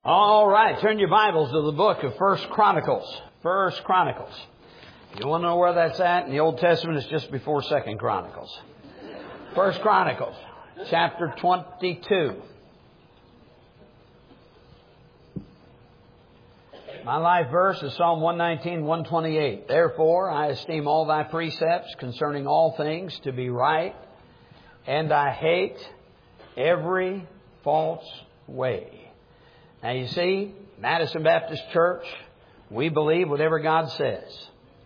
All right, turn your Bibles to the book of First Chronicles. First Chronicles. You want to know where that's at? In the Old Testament, it's just before Second Chronicles. First Chronicles, chapter 22. My life verse is Psalm 119, 128. Therefore, I esteem all thy precepts concerning all things to be right, and I hate every false way. Now you see, Madison Baptist Church, we believe whatever God says.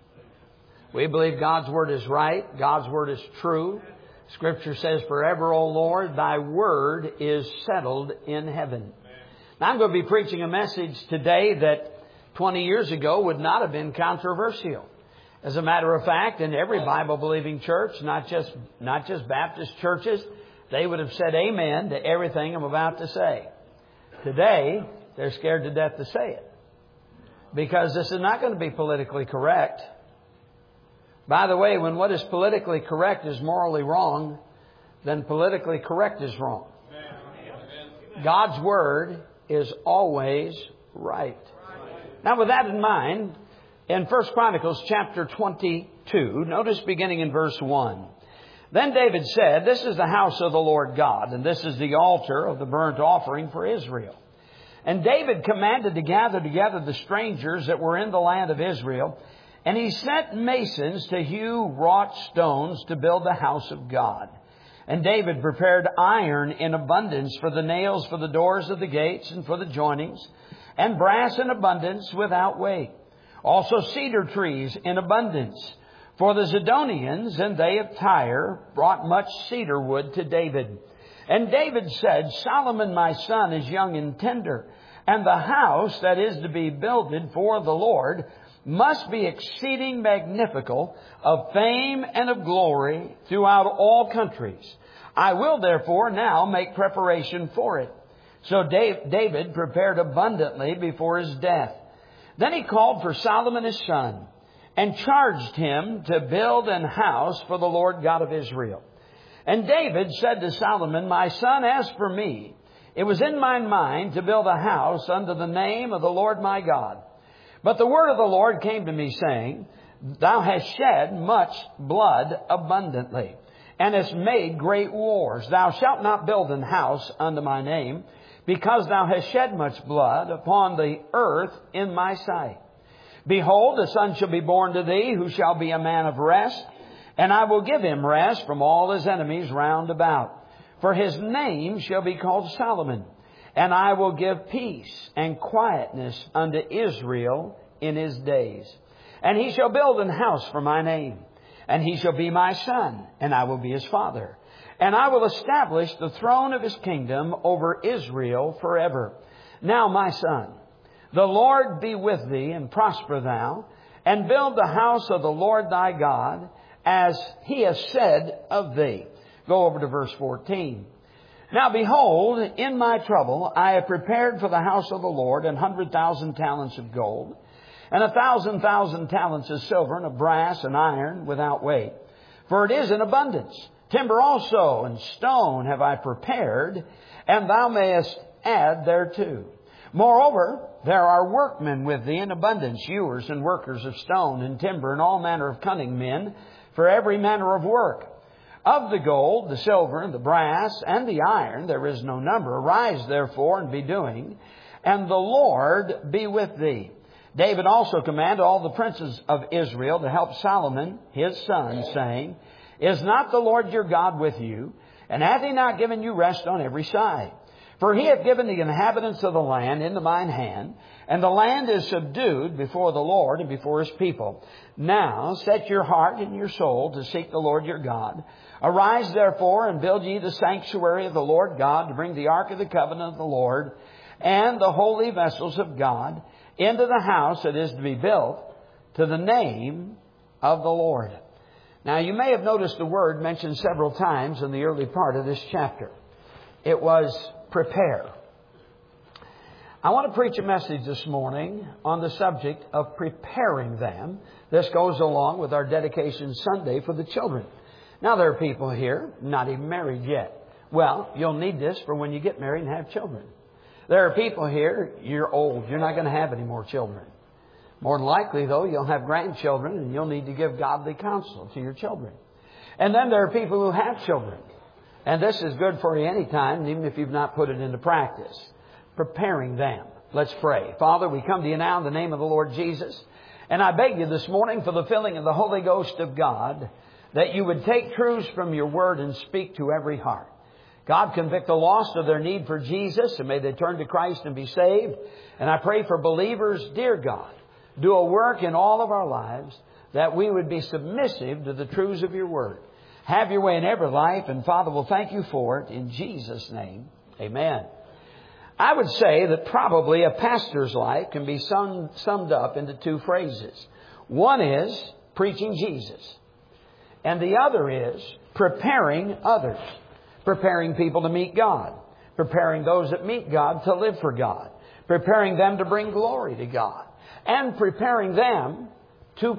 We believe God's Word is right. God's Word is true. Scripture says, forever, O Lord, thy Word is settled in heaven. Now I'm going to be preaching a message today that 20 years ago would not have been controversial. As a matter of fact, in every Bible-believing church, not just Baptist churches, they would have said amen to everything I'm about to say. Today, they're scared to death to say it. Because this is not going to be politically correct. By the way, when what is politically correct is morally wrong, then politically correct is wrong. God's Word is always right. Now, with that in mind, in 1 Chronicles chapter 22, notice beginning in verse 1. Then David said, this is the house of the Lord God, and this is the altar of the burnt offering for Israel. And David commanded to gather together the strangers that were in the land of Israel, and he sent masons to hew wrought stones to build the house of God. And David prepared iron in abundance for the nails for the doors of the gates and for the joinings, and brass in abundance without weight. Also cedar trees in abundance. For the Zidonians and they of Tyre brought much cedar wood to David. And David said, Solomon my son is young and tender, and the house that is to be builded for the Lord must be exceeding magnifical, of fame and of glory throughout all countries. I will therefore now make preparation for it. So David prepared abundantly before his death. Then he called for Solomon his son, and charged him to build an house for the Lord God of Israel. And David said to Solomon, my son, as for me, it was in my mind to build a house unto the name of the Lord my God. But the word of the Lord came to me, saying, thou hast shed much blood abundantly, and hast made great wars. Thou shalt not build an house unto my name, because thou hast shed much blood upon the earth in my sight. Behold, a son shall be born to thee, who shall be a man of rest, and I will give him rest from all his enemies round about. For his name shall be called Solomon, and I will give peace and quietness unto Israel in his days. And he shall build an house for my name, and he shall be my son, and I will be his father. And I will establish the throne of his kingdom over Israel forever. Now, my son, the Lord be with thee, and prosper thou, and build the house of the Lord thy God, as he has said of thee. Go over to verse 14. Now behold, in my trouble I have prepared for the house of the Lord 100,000 talents of gold, and 1,000 talents of silver, and of brass and iron without weight. For it is in abundance. Timber also and stone have I prepared, and thou mayest add thereto. Moreover, there are workmen with thee in abundance, hewers and workers of stone and timber, and all manner of cunning men, for every manner of work. Of the gold, the silver, and the brass, and the iron, there is no number. Arise, therefore, and be doing, and the Lord be with thee. David also commanded all the princes of Israel to help Solomon, his son, saying, is not the Lord your God with you? And hath he not given you rest on every side? For he hath given the inhabitants of the land into mine hand, and the land is subdued before the Lord and before his people. Now set your heart and your soul to seek the Lord your God. Arise therefore and build ye the sanctuary of the Lord God, to bring the ark of the covenant of the Lord and the holy vessels of God into the house that is to be built to the name of the Lord. Now you may have noticed the word mentioned several times in the early part of this chapter. It was prepare. I want to preach a message this morning on the subject of preparing them. This goes along with our dedication Sunday for the children. Now there are people here not even married yet. Well, you'll need this for when you get married and have children. There are people here, you're old. You're not going to have any more children. More than likely, though, you'll have grandchildren and you'll need to give godly counsel to your children. And then there are people who have children. And this is good for you anytime, even if you've not put it into practice. Preparing them. Let's pray. Father, we come to you now in the name of the Lord Jesus. And I beg you this morning for the filling of the Holy Ghost of God, that you would take truths from your word and speak to every heart. God, convict the lost of their need for Jesus, and may they turn to Christ and be saved. And I pray for believers, dear God, do a work in all of our lives that we would be submissive to the truths of your word. Have your way in every life, and Father, we'll thank you for it in Jesus' name. Amen. I would say that probably a pastor's life can be summed up into two phrases. One is preaching Jesus, and the other is preparing others. Preparing people to meet God. Preparing those that meet God to live for God. Preparing them to bring glory to God. And preparing them to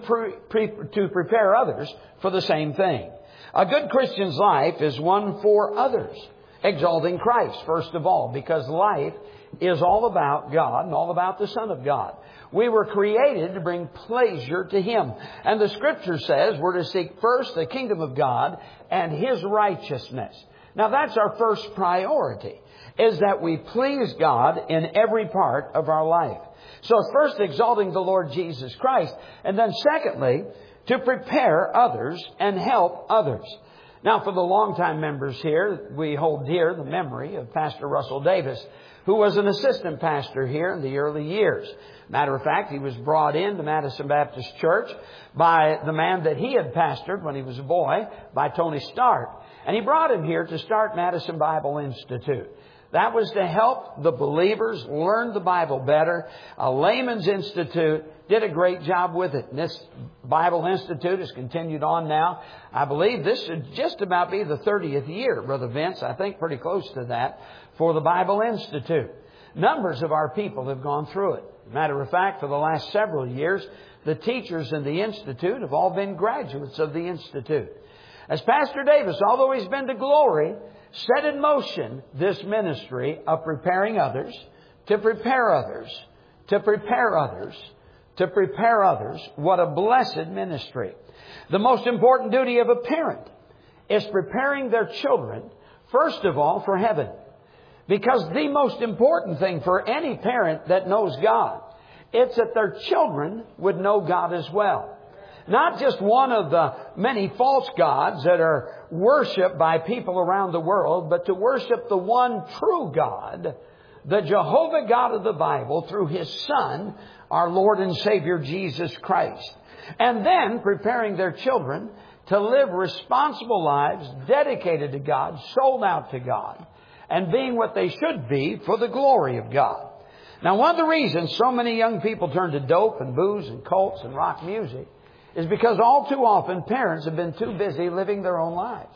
prepare others for the same thing. A good Christian's life is one for others. Exalting Christ, first of all, because life is all about God and all about the Son of God. We were created to bring pleasure to Him. And the Scripture says we're to seek first the kingdom of God and His righteousness. Now that's our first priority, is that we please God in every part of our life. So first exalting the Lord Jesus Christ, and then secondly, to prepare others and help others. Now, for the longtime members here, we hold dear the memory of Pastor Russell Davis, who was an assistant pastor here in the early years. Matter of fact, he was brought into Madison Baptist Church by the man that he had pastored when he was a boy, by Tony Stark. And he brought him here to start Madison Bible Institute. That was to help the believers learn the Bible better. A layman's institute, did a great job with it. And this Bible Institute has continued on now. I believe this should just about be the 30th year, Brother Vince. I think pretty close to that for the Bible Institute. Numbers of our people have gone through it. Matter of fact, for the last several years, the teachers in the Institute have all been graduates of the Institute. As Pastor Davis, although he's been to glory, set in motion this ministry of preparing others, to prepare others, to prepare others, to prepare others. What a blessed ministry. The most important duty of a parent is preparing their children, first of all, for heaven. Because the most important thing for any parent that knows God, it's that their children would know God as well. Not just one of the many false gods that are worshipped by people around the world, but to worship the one true God, the Jehovah God of the Bible, through His Son, our Lord and Savior Jesus Christ. And then preparing their children to live responsible lives dedicated to God, sold out to God, and being what they should be for the glory of God. Now, one of the reasons so many young people turn to dope and booze and cults and rock music is because all too often parents have been too busy living their own lives.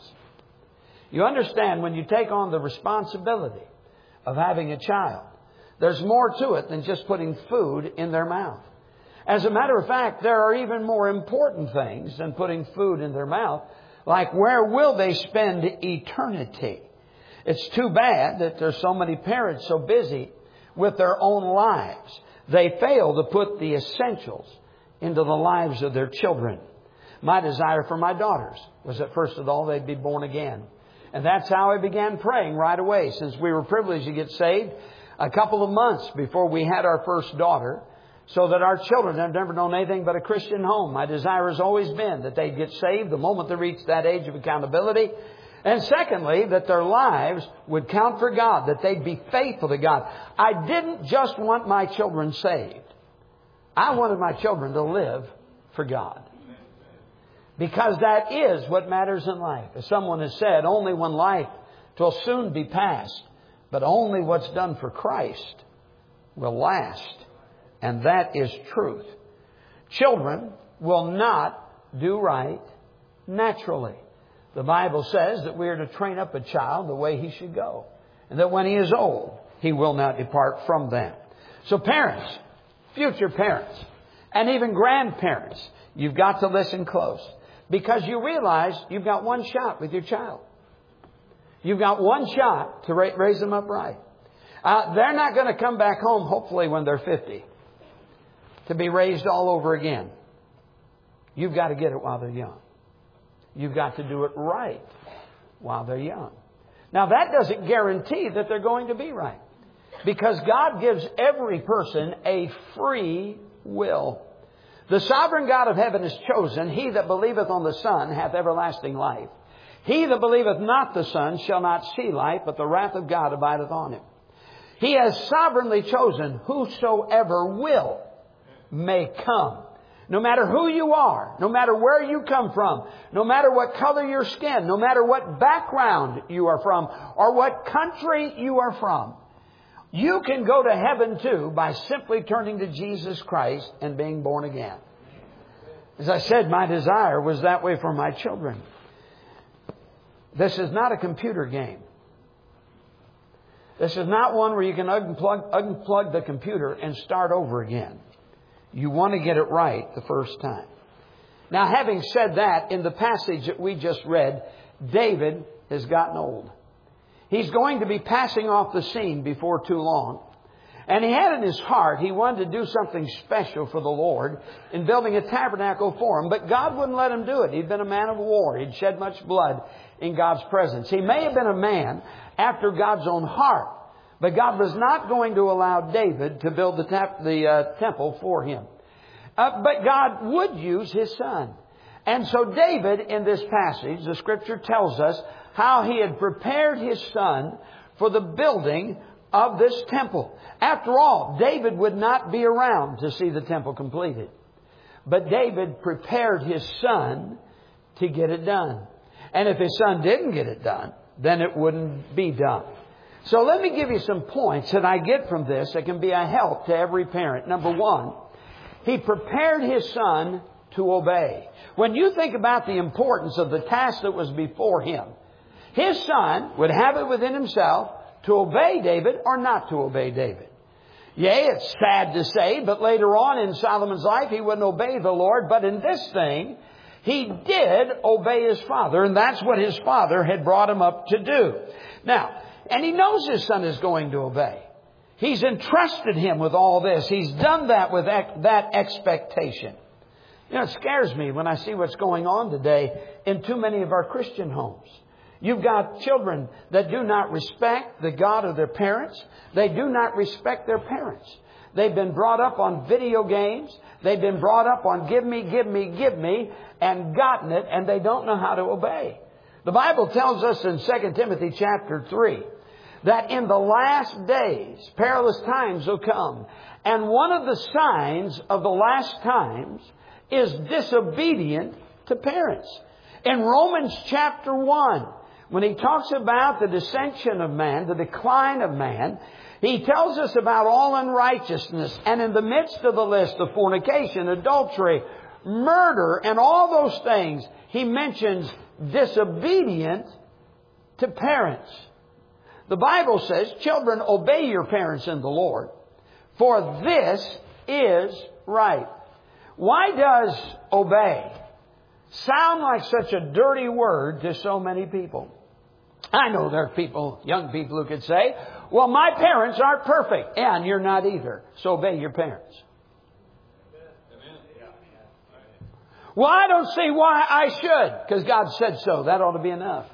You understand, when you take on the responsibility of having a child, there's more to it than just putting food in their mouth. As a matter of fact, there are even more important things than putting food in their mouth, like where will they spend eternity? It's too bad that there's so many parents so busy with their own lives. They fail to put the essentials into the lives of their children. My desire for my daughters was that first of all they'd be born again. And that's how I began praying right away, since we were privileged to get saved a couple of months before we had our first daughter, so that our children have never known anything but a Christian home. My desire has always been that they'd get saved the moment they reach that age of accountability. And secondly, that their lives would count for God, that they'd be faithful to God. I didn't just want my children saved. I wanted my children to live for God. Because that is what matters in life. As someone has said, only one life will soon be past, but only what's done for Christ will last. And that is truth. Children will not do right naturally. The Bible says that we are to train up a child the way he should go, and that when he is old, he will not depart from them. So parents, future parents, and even grandparents, you've got to listen close, because you realize you've got one shot with your child. You've got one shot to raise them up right. They're not going to come back home, hopefully, when they're 50 to be raised all over again. You've got to get it while they're young. You've got to do it right while they're young. Now, that doesn't guarantee that they're going to be right, because God gives every person a free will. The sovereign God of heaven has chosen, he that believeth on the Son hath everlasting life. He that believeth not the Son shall not see life, but the wrath of God abideth on him. He has sovereignly chosen whosoever will may come. No matter who you are, no matter where you come from, no matter what color your skin, no matter what background you are from, or what country you are from, you can go to heaven too by simply turning to Jesus Christ and being born again. As I said, my desire was that way for my children. This is not a computer game. This is not one where you can unplug the computer and start over again. You want to get it right the first time. Now, having said that, in the passage that we just read, David has gotten old. He's going to be passing off the scene before too long. And he had in his heart, he wanted to do something special for the Lord in building a tabernacle for him. But God wouldn't let him do it. He'd been a man of war. He'd shed much blood in God's presence. He may have been a man after God's own heart. But God was not going to allow David to build the temple for him. But God would use his son. And so David, in this passage, the Scripture tells us how he had prepared his son for the building of this temple. After all, David would not be around to see the temple completed. But David prepared his son to get it done. And if his son didn't get it done, then it wouldn't be done. So let me give you some points that I get from this that can be a help to every parent. Number one, he prepared his son to obey. When you think about the importance of the task that was before him, his son would have it within himself to obey David or not to obey David. Yea, it's sad to say, but later on in Solomon's life, he wouldn't obey the Lord. But in this thing, he did obey his father, and that's what his father had brought him up to do. Now, and he knows his son is going to obey. He's entrusted him with all this. He's done that with that expectation. You know, it scares me when I see what's going on today in too many of our Christian homes. You've got children that do not respect the God of their parents. They do not respect their parents. They've been brought up on video games. They've been brought up on give me, give me, give me, and gotten it, and they don't know how to obey. The Bible tells us in 2 Timothy chapter 3 that in the last days, perilous times will come. And one of the signs of the last times is disobedient to parents. In Romans chapter 1, when he talks about the dissension of man, the decline of man, he tells us about all unrighteousness. And in the midst of the list of fornication, adultery, murder, and all those things, he mentions disobedient to parents. The Bible says, children, obey your parents in the Lord, for this is right. Why does obey sound like such a dirty word to so many people? I know there are people, young people, who could say, well, my parents aren't perfect. And you're not either. So obey your parents. Well, I don't see why I should, because God said so. That ought to be enough.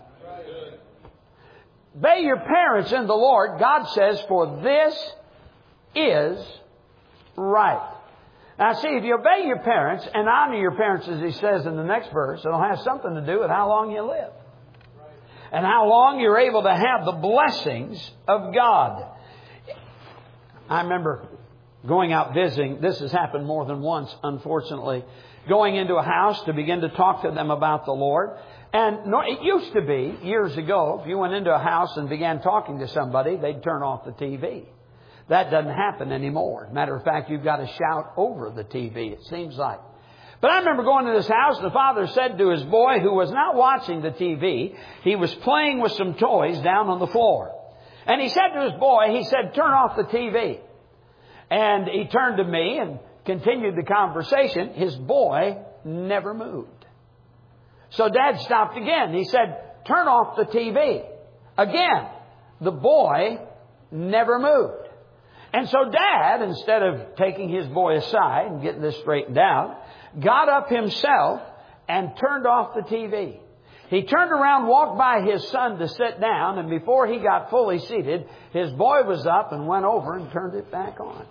Obey your parents in the Lord. God says, for this is right. Now, see, if you obey your parents and honor your parents, as he says in the next verse, it'll have something to do with how long you live. And how long you're able to have the blessings of God. I remember going out visiting. This has happened more than once, unfortunately. Going into a house to begin to talk to them about the Lord. And it used to be, years ago, if you went into a house and began talking to somebody, they'd turn off the TV. That doesn't happen anymore. Matter of fact, you've got to shout over the TV, it seems like. But I remember going to this house, the father said to his boy, who was not watching the TV, he was playing with some toys down on the floor. And he said to his boy, he said, turn off the TV. And he turned to me and continued the conversation. His boy never moved. So Dad stopped again. He said, turn off the TV. Again, the boy never moved. And so Dad, instead of taking his boy aside and getting this straightened out, got up himself and turned off the TV. He turned around, walked by his son to sit down, and before he got fully seated, his boy was up and went over and turned it back on.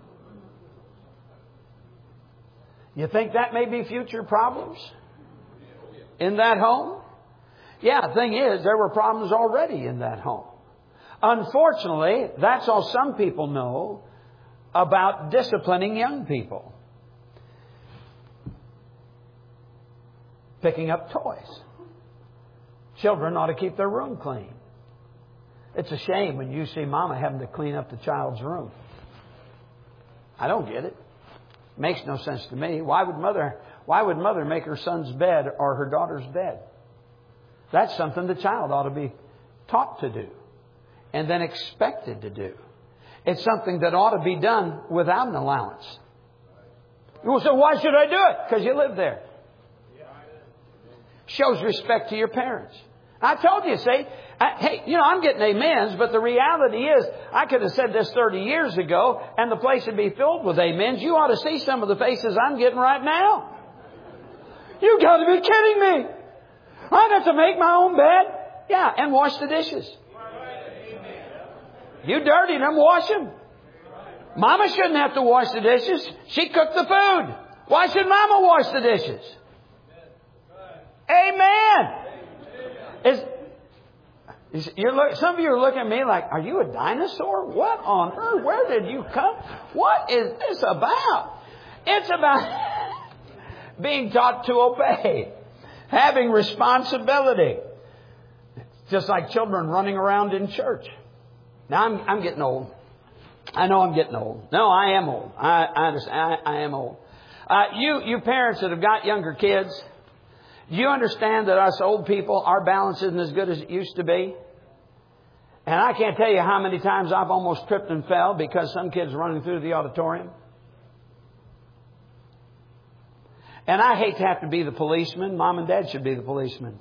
You think that may be future problems in that home? Yeah, the thing is, there were problems already in that home. Unfortunately, that's all some people know about disciplining young people. Picking up toys. Children ought to keep their room clean. It's a shame when you see mama having to clean up the child's room. I don't get it. Makes no sense to me. Why would mother make her son's bed or her daughter's bed? That's something the child ought to be taught to do and then expected to do. It's something that ought to be done without an allowance. Well, so why should I do it? Because you live there. Shows respect to your parents. I told you, I'm getting amens, but the reality is, I could have said this 30 years ago, and the place would be filled with amens. You ought to see some of the faces I'm getting right now. You got to be kidding me. I have to make my own bed? Yeah, and wash the dishes. You dirtied them, wash them. Mama shouldn't have to wash the dishes. She cooked the food. Why should Mama wash the dishes? Amen. Some of you are looking at me like, are you a dinosaur? What on earth? Where did you come? What is this about? It's about being taught to obey. Having responsibility. Just like children running around in church. Now, I'm getting old. I know I'm getting old. No, I am old. I understand. I am old. You parents that have got younger kids, do you understand that us old people, our balance isn't as good as it used to be? And I can't tell you how many times I've almost tripped and fell because some kid's running through the auditorium. And I hate to have to be the policeman. Mom and Dad should be the policeman.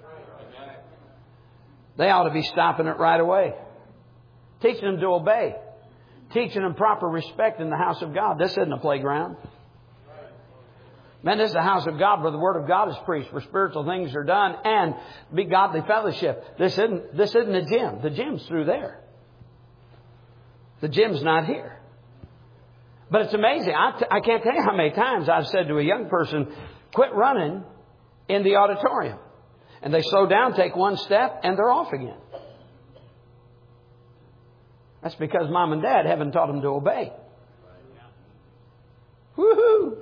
They ought to be stopping it right away. Teaching them to obey. Teaching them proper respect in the house of God. This isn't a playground. Man, this is the house of God where the Word of God is preached, where spiritual things are done, and be godly fellowship. This isn't a gym. The gym's through there. The gym's not here. But it's amazing. I can't tell you how many times I've said to a young person, quit running in the auditorium. And they slow down, take one step, and they're off again. That's because Mom and Dad haven't taught them to obey. Woohoo!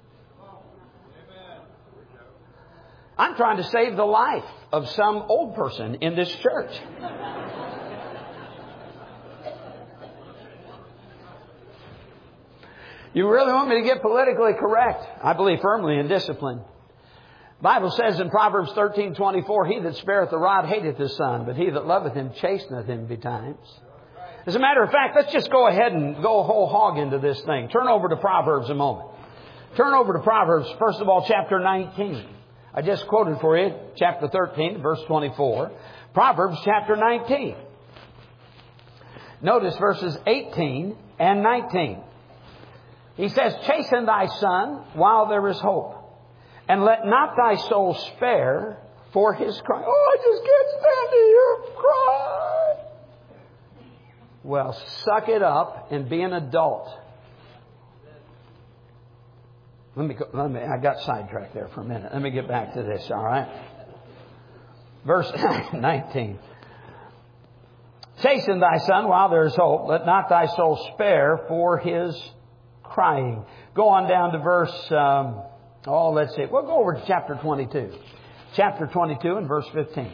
I'm trying to save the life of some old person in this church. You really want me to get politically correct? I believe firmly in discipline. The Bible says in Proverbs 13:24, he that spareth the rod hateth his son, but he that loveth him chasteneth him betimes. As a matter of fact, let's just go ahead and go whole hog into this thing. Turn over to Proverbs a moment. Turn over to Proverbs, first of all, chapter 19. I just quoted for you chapter 13, verse 24. Proverbs chapter 19. Notice verses 18 and 19. He says, chasten thy son while there is hope, and let not thy soul spare for his cry. Oh, I just can't stand to hear cry. Well, suck it up and be an adult. I got sidetracked there for a minute. Let me get back to this, all right? Verse 19. Chasten thy son while there is hope. Let not thy soul spare for his crying. Go on down to verse, let's see. We'll go over to chapter 22. Chapter 22 and verse 15.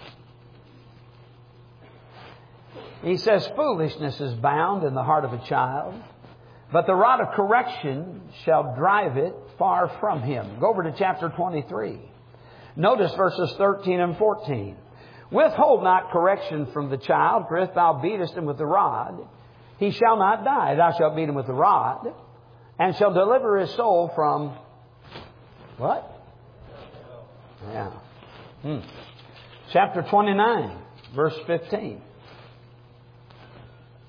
He says, foolishness is bound in the heart of a child, but the rod of correction shall drive it far from him. Go over to chapter 23. Notice verses 13 and 14. Withhold not correction from the child, for if thou beatest him with the rod, he shall not die. Thou shalt beat him with the rod, and shall deliver his soul from what? Yeah. Chapter 29, verse 15.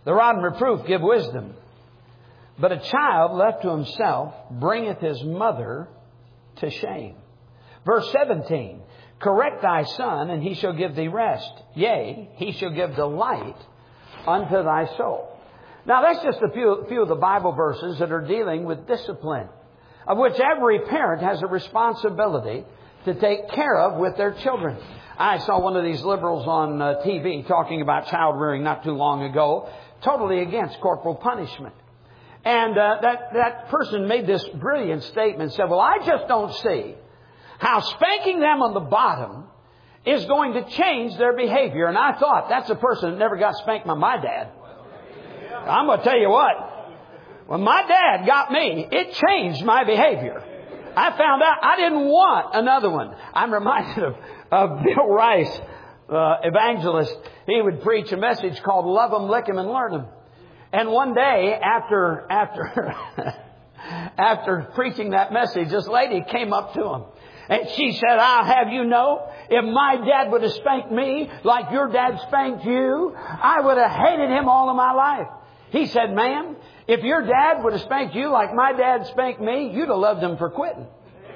The rod and reproof give wisdom. But a child left to himself bringeth his mother to shame. Verse 17. Correct thy son, and he shall give thee rest. Yea, he shall give delight unto thy soul. Now that's just a few of the Bible verses that are dealing with discipline, of which every parent has a responsibility to take care of with their children. I saw one of these liberals on TV talking about child rearing not too long ago, totally against corporal punishment. And that person made this brilliant statement, said, well, I just don't see how spanking them on the bottom is going to change their behavior. And I thought, that's a person that never got spanked by my dad. I'm going to tell you what, when my dad got me, it changed my behavior. I found out I didn't want another one. I'm reminded of Bill Rice, evangelist. He would preach a message called Love 'em, Lick 'em, and Learn 'em. And one day after preaching that message, this lady came up to him. And she said, I'll have you know, if my dad would have spanked me like your dad spanked you, I would have hated him all of my life. He said, ma'am, if your dad would have spanked you like my dad spanked me, you'd have loved him for quitting.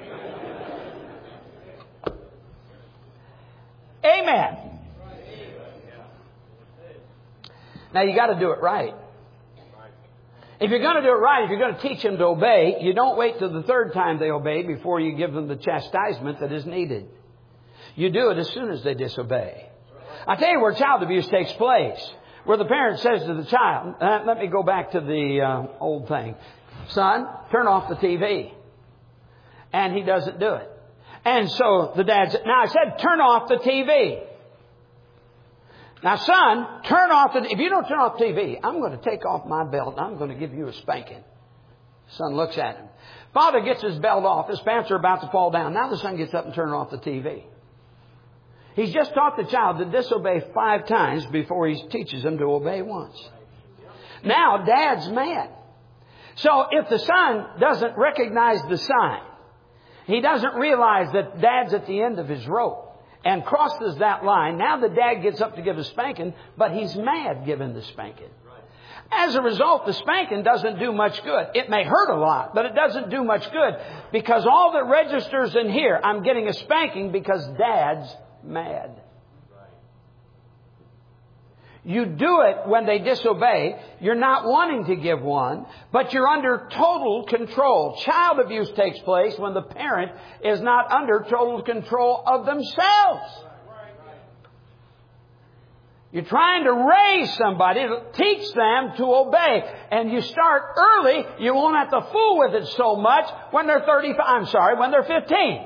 Amen. Now you got to do it right. If you're going to do it right, if you're going to teach them to obey, you don't wait till the third time they obey before you give them the chastisement that is needed. You do it as soon as they disobey. I tell you where child abuse takes place, where the parent says to the child, let me go back to the old thing. Son, turn off the TV. And he doesn't do it. And so the dad said, now I said, turn off the TV. Now, son, turn off if you don't turn off the TV, I'm going to take off my belt and I'm going to give you a spanking. Son looks at him. Father gets his belt off. His pants are about to fall down. Now the son gets up and turns off the TV. He's just taught the child to disobey 5 times before he teaches him to obey once. Now dad's mad. So if the son doesn't recognize the sign, he doesn't realize that dad's at the end of his rope and crosses that line, now the dad gets up to give a spanking, but he's mad giving the spanking. As a result, the spanking doesn't do much good. It may hurt a lot, but it doesn't do much good because all that registers in here, I'm getting a spanking because dad's mad. You do it when they disobey. You're not wanting to give one, but you're under total control. Child abuse takes place when the parent is not under total control of themselves. You're trying to raise somebody to teach them to obey. And you start early, you won't have to fool with it so much when they're when they're 15.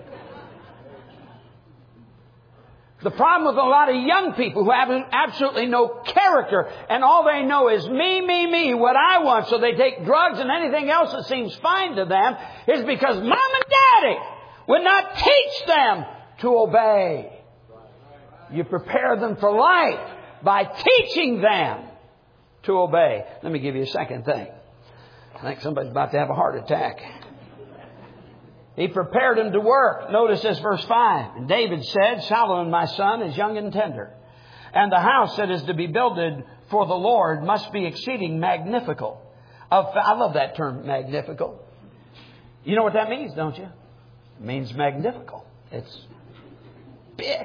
The problem with a lot of young people who have absolutely no character and all they know is me, what I want. So they take drugs and anything else that seems fine to them is because mom and daddy would not teach them to obey. You prepare them for life by teaching them to obey. Let me give you a second thing. I think somebody's about to have a heart attack. He prepared him to work. Notice this, verse 5. And David said, Solomon, my son, is young and tender. And the house that is to be builded for the Lord must be exceeding magnifical. I love that term, magnifical. You know what that means, don't you? It means magnifical. It's big.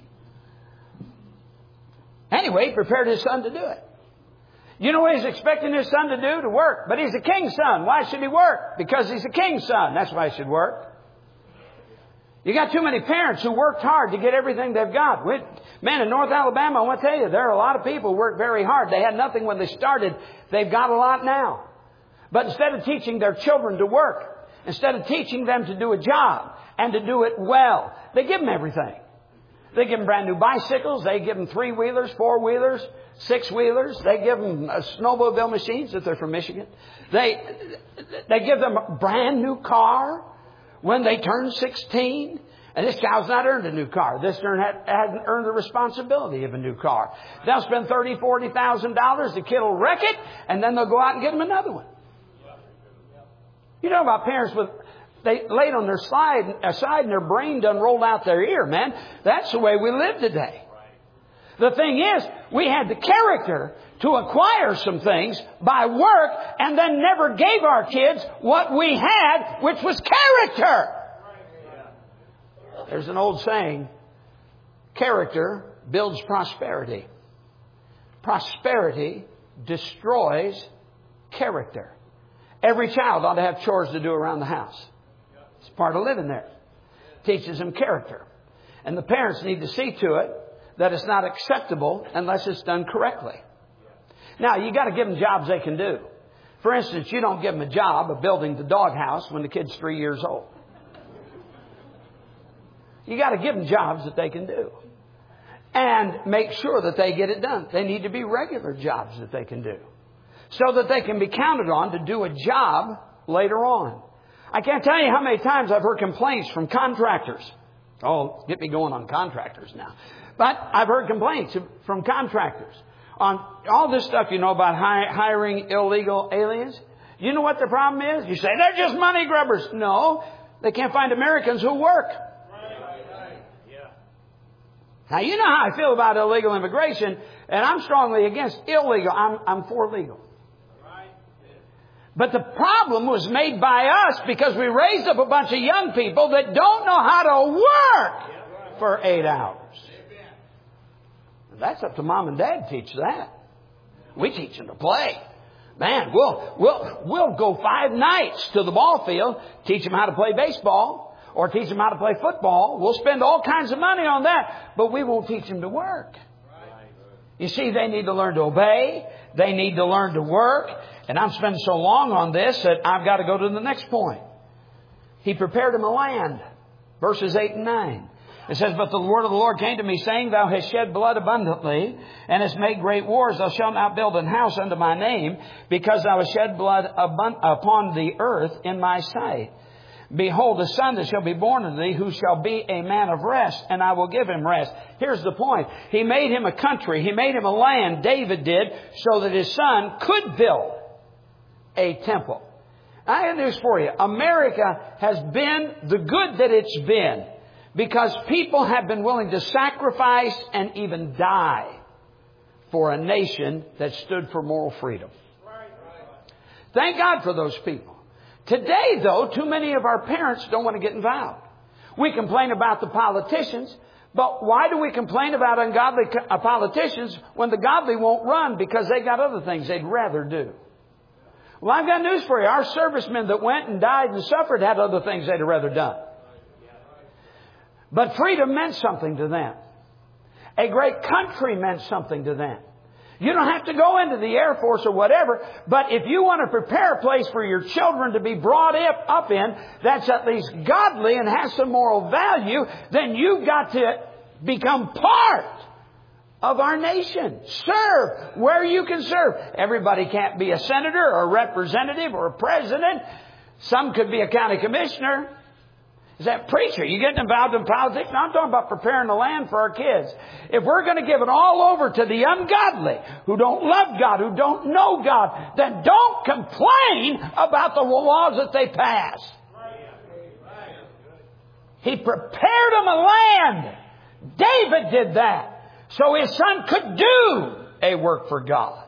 Anyway, he prepared his son to do it. You know what he's expecting his son to do? To work. But he's a king's son. Why should he work? Because he's a king's son. That's why he should work. You got too many parents who worked hard to get everything they've got. Man, in North Alabama, I want to tell you, there are a lot of people who work very hard. They had nothing when they started. They've got a lot now. But instead of teaching their children to work, instead of teaching them to do a job and to do it well, they give them everything. They give them brand new bicycles. They give them 3-wheelers, 4-wheelers, 6-wheelers. They give them snowmobile machines if they're from Michigan. They give them a brand new car when they turn 16. And this child's not earned a new car. This hasn't earned the responsibility of a new car. They'll spend $30,000, $40,000. The kid will wreck it, and then they'll go out and get them another one. You know about parents they laid on their side and their brain done rolled out their ear, man. That's the way we live today. The thing is, we had the character to acquire some things by work and then never gave our kids what we had, which was character. There's an old saying, character builds prosperity. Prosperity destroys character. Every child ought to have chores to do around the house. It's part of living there. Teaches them character. And the parents need to see to it that it's not acceptable unless it's done correctly. Now, you got to give them jobs they can do. For instance, you don't give them a job of building the doghouse when the kid's 3 years old. You got to give them jobs that they can do. And make sure that they get it done. They need to be regular jobs that they can do. So that they can be counted on to do a job later on. I can't tell you how many times I've heard complaints from contractors. Oh, get me going on contractors now. But I've heard complaints from contractors on all this stuff, about hiring illegal aliens. You know what the problem is? You say, they're just money grubbers. No, they can't find Americans who work. Now, you know how I feel about illegal immigration, and I'm strongly against illegal. I'm for legal. But the problem was made by us because we raised up a bunch of young people that don't know how to work for 8 hours. That's up to mom and dad to teach that. We teach them to play. Man, we'll go 5 nights to the ball field, teach them how to play baseball. Or teach them how to play football. We'll spend all kinds of money on that. But we won't teach them to work. You see, they need to learn to obey. They need to learn to work. And I'm spending so long on this that I've got to go to the next point. He prepared him a land. Verses 8 and 9. It says, but the word of the Lord came to me, saying, thou hast shed blood abundantly, and hast made great wars. Thou shalt not build an house unto my name, because thou hast shed blood upon the earth in my sight. Behold, a son that shall be born unto thee, who shall be a man of rest, and I will give him rest. Here's the point. He made him a country. He made him a land, David did, so that his son could build a temple. I have news for you. America has been the good that it's been because people have been willing to sacrifice and even die for a nation that stood for moral freedom. Thank God for those people. Today, though, too many of our parents don't want to get involved. We complain about the politicians, but why do we complain about ungodly politicians when the godly won't run because they got other things they'd rather do? Well, I've got news for you. Our servicemen that went and died and suffered had other things they'd have rather done. But freedom meant something to them. A great country meant something to them. You don't have to go into the Air Force or whatever, but if you want to prepare a place for your children to be brought up in, that's at least godly and has some moral value, then you've got to become part of our nation. Serve where you can serve. Everybody can't be a senator or a representative or a president. Some could be a county commissioner. Is that preacher? You getting involved in politics? No, I'm talking about preparing the land for our kids. If we're going to give it all over to the ungodly, who don't love God, who don't know God, then don't complain about the laws that they pass. He prepared them a land. David did that. So his son could do a work for God.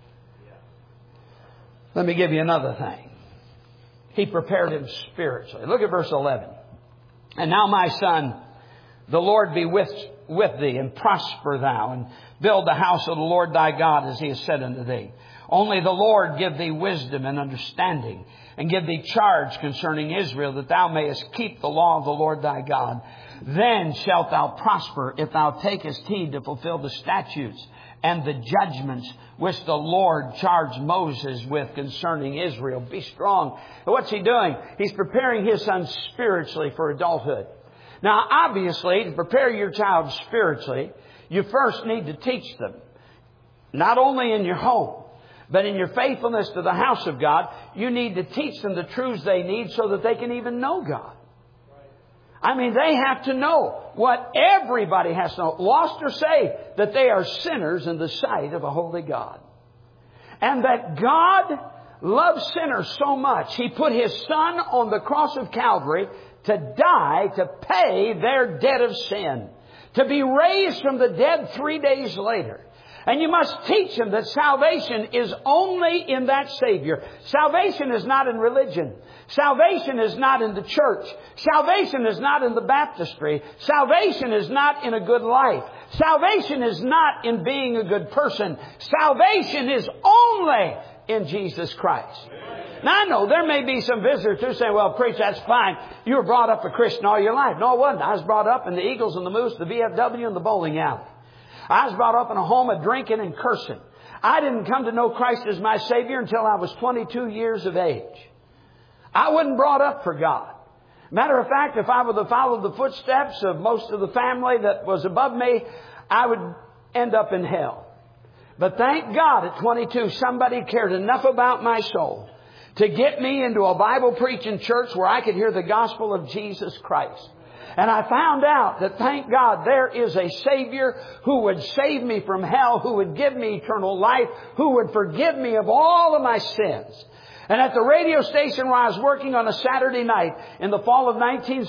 Let me give you another thing. He prepared him spiritually. Look at verse 11. And now, my son, the Lord be with thee, and prosper thou, and build the house of the Lord thy God, as he has said unto thee. Only the Lord give thee wisdom and understanding, and give thee charge concerning Israel, that thou mayest keep the law of the Lord thy God. Then shalt thou prosper, if thou takest heed to fulfill the statutes and the judgments which the Lord charged Moses with concerning Israel. Be strong. And what's he doing? He's preparing his son spiritually for adulthood. Now, obviously, to prepare your child spiritually, you first need to teach them. Not only in your home, but in your faithfulness to the house of God, you need to teach them the truths they need so that they can even know God. I mean, they have to know what everybody has to know, lost or saved, that they are sinners in the sight of a holy God. And that God loves sinners so much, He put His Son on the cross of Calvary to die to pay their debt of sin. to be raised from the dead 3 days later. And you must teach them that salvation is only in that Savior. Salvation is not in religion. Salvation is not in the church. Salvation is not in the baptistry. Salvation is not in a good life. Salvation is not in being a good person. Salvation is only in Jesus Christ. Now I know there may be some visitors who say, well, preach, that's fine. You were brought up a Christian all your life. No, I wasn't. I was brought up in the Eagles and the Moose, the VFW and the bowling alley. I was brought up in a home of drinking and cursing. I didn't come to know Christ as my Savior until I was 22 years of age. I wasn't brought up for God. Matter of fact, if I would have followed the footsteps of most of the family that was above me, I would end up in hell. But thank God at 22, somebody cared enough about my soul to get me into a Bible preaching church where I could hear the gospel of Jesus Christ. And I found out that, thank God, there is a Savior who would save me from hell, who would give me eternal life, who would forgive me of all of my sins. And at the radio station where I was working on a Saturday night in the fall of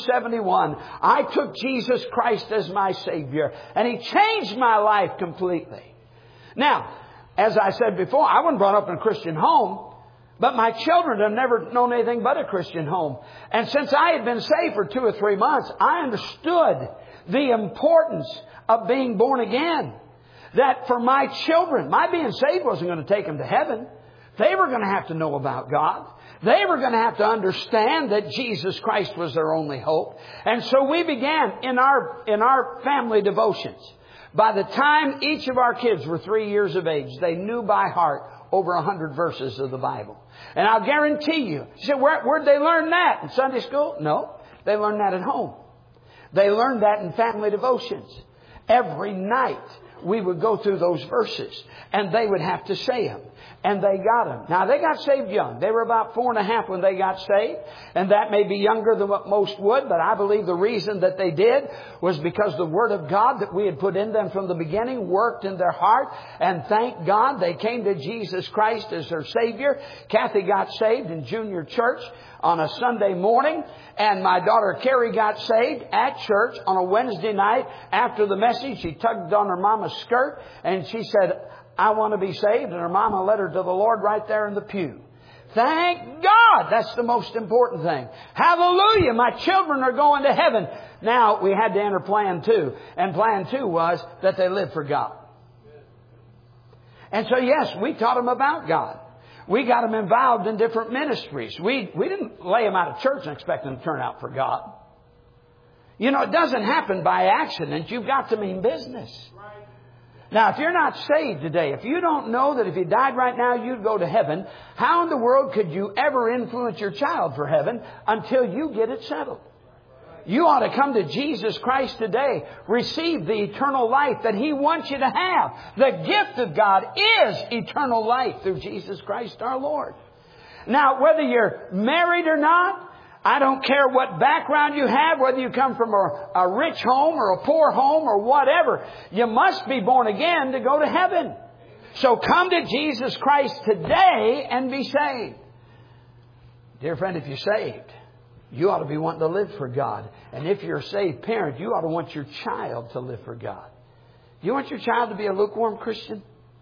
1971, I took Jesus Christ as my Savior. And He changed my life completely. Now, as I said before, I wasn't brought up in a Christian home. But my children have never known anything but a Christian home. And since I had been saved for 2 or 3 months, I understood the importance of being born again. That for my children, my being saved wasn't going to take them to heaven. They were going to have to know about God. They were going to have to understand that Jesus Christ was their only hope. And so we began in our family devotions. By the time each of our kids were 3 years of age, they knew by heart over 100 verses of the Bible. And I'll guarantee you say, where'd they learn that? In Sunday school? No. They learned that at home. They learned that in family devotions. Every night we would go through those verses and they would have to say them. And they got them. Now, they got saved young. They were about 4.5 when they got saved. And that may be younger than what most would. But I believe the reason that they did was because the Word of God that we had put in them from the beginning worked in their heart. And thank God they came to Jesus Christ as their Savior. Kathy got saved in junior church on a Sunday morning. And my daughter Carrie got saved at church on a Wednesday night. After the message, she tugged on her mama's skirt and she said, I want to be saved. And her mama led her to the Lord right there in the pew. Thank God. That's the most important thing. Hallelujah. My children are going to heaven. Now, we had to enter plan 2. And plan 2 was that they live for God. And so, yes, we taught them about God. We got them involved in different ministries. We didn't lay them out of church and expect them to turn out for God. You know, it doesn't happen by accident. You've got to mean business. Now, if you're not saved today, if you don't know that if you died right now, you'd go to heaven, how in the world could you ever influence your child for heaven until you get it settled? You ought to come to Jesus Christ today. Receive the eternal life that He wants you to have. The gift of God is eternal life through Jesus Christ our Lord. Now, whether you're married or not, I don't care what background you have, whether you come from a rich home or a poor home or whatever. You must be born again to go to heaven. So come to Jesus Christ today and be saved. Dear friend, if you're saved, you ought to be wanting to live for God. And if you're a saved parent, you ought to want your child to live for God. You want your child to be a lukewarm Christian?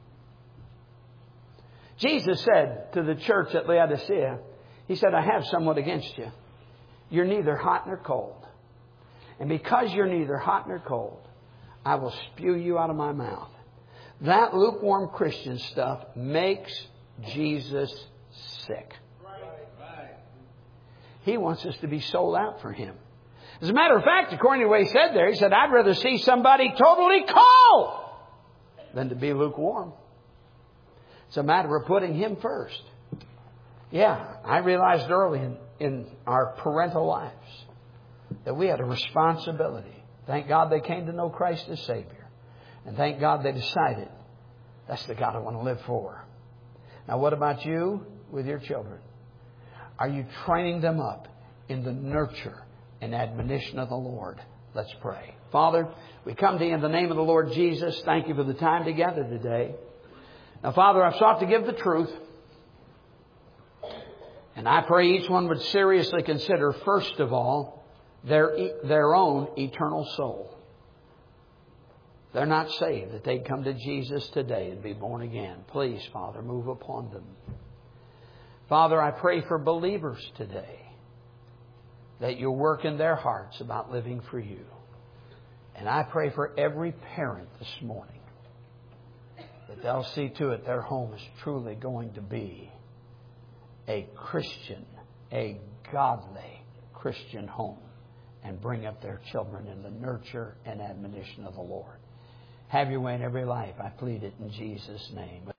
Jesus said to the church at Laodicea, He said, I have somewhat against you. You're neither hot nor cold. And because you're neither hot nor cold, I will spew you out of my mouth. That lukewarm Christian stuff makes Jesus sick. He wants us to be sold out for Him. As a matter of fact, according to what He said there, He said, I'd rather see somebody totally cold than to be lukewarm. It's a matter of putting Him first. Yeah, I realized early in our parental lives that we had a responsibility. Thank God they came to know Christ as Savior. And thank God they decided that's the God I want to live for. Now, what about you with your children? Are you training them up in the nurture and admonition of the Lord? Let's pray. Father, we come to You in the name of the Lord Jesus. Thank You for the time together today. Now, Father, I've sought to give the truth. And I pray each one would seriously consider, first of all, their own eternal soul. they're not saved, that they'd come to Jesus today and be born again. Please, Father, move upon them. Father, I pray for believers today that you'll work in their hearts about living for you. And I pray for every parent this morning that they'll see to it their home is truly going to be a Christian, a godly Christian home, and bring up their children in the nurture and admonition of the Lord. Have your way in every life. I plead it in Jesus' name.